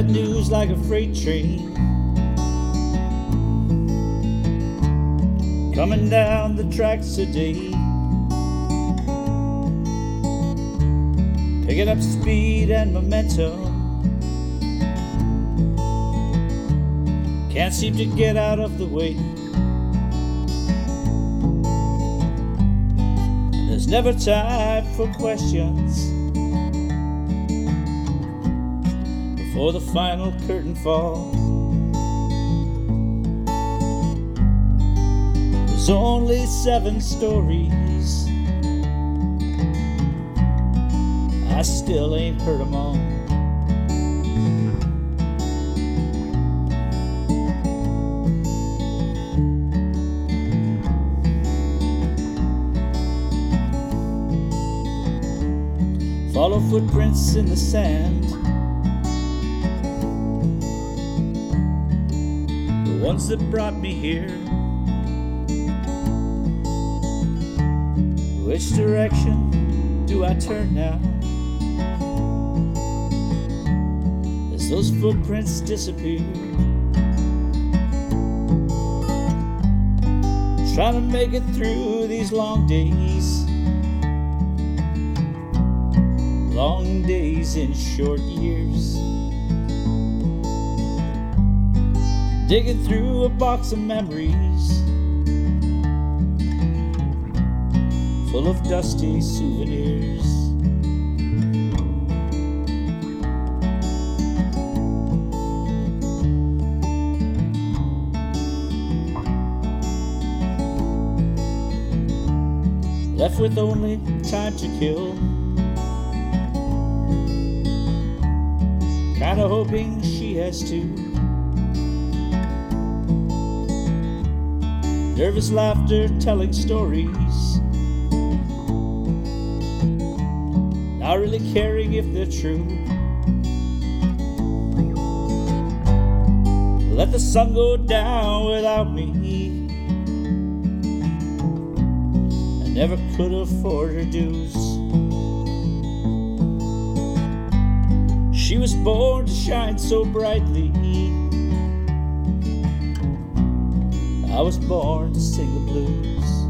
bad news like a freight train coming down the tracks today, picking up speed and momentum. Can't seem to get out of the way. And there's never time for questions before the final curtain falls. There's only 7 stories, I still ain't heard them all. Follow footprints in the sand, the ones that brought me here. Which direction do I turn now, as those footprints disappear? Trying to make it through these long days, long days in short years, digging through a box of memories full of dusty souvenirs. Left with only time to kill, kinda hoping she has too. Nervous laughter telling stories, not really caring if they're true. Let the sun go down without me, I never could afford her dues. She was born to shine so brightly, I was born to sing the blues.